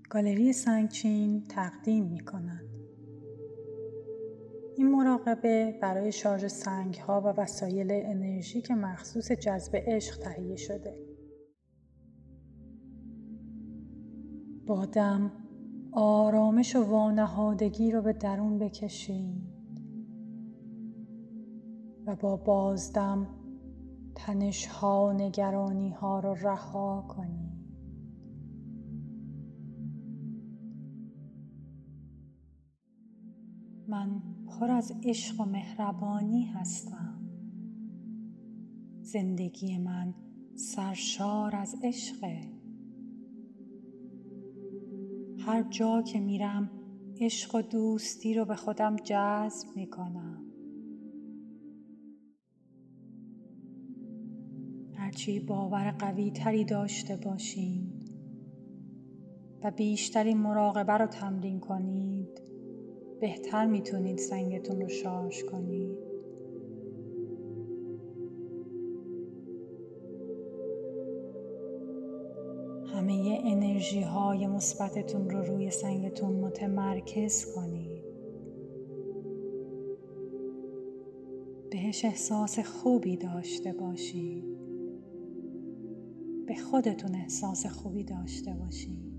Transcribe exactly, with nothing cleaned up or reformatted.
گالری سنگچین تقدیم می کند. این مراقبه برای شارژ سنگ‌ها و وسایل انرژی که مخصوص جذب عشق تهیه شده. با دم آرامش و وانهادگی رو به درون بکشید و با بازدم تنش‌ها و نگرانی‌ها رو رها کنید. من پر از عشق و مهربانی هستم. زندگی من سرشار از عشقه. هر جا که میرم عشق و دوستی رو به خودم جذب میکنم. هرچی باور قوی تری داشته باشید و بیشتری مراقبه رو تمرین کنید، بهتر میتونید سنگتون رو شارژ کنید. همه انرژی های مثبتتون رو روی سنگتون متمرکز کنید. بهش احساس خوبی داشته باشید. به خودتون احساس خوبی داشته باشید.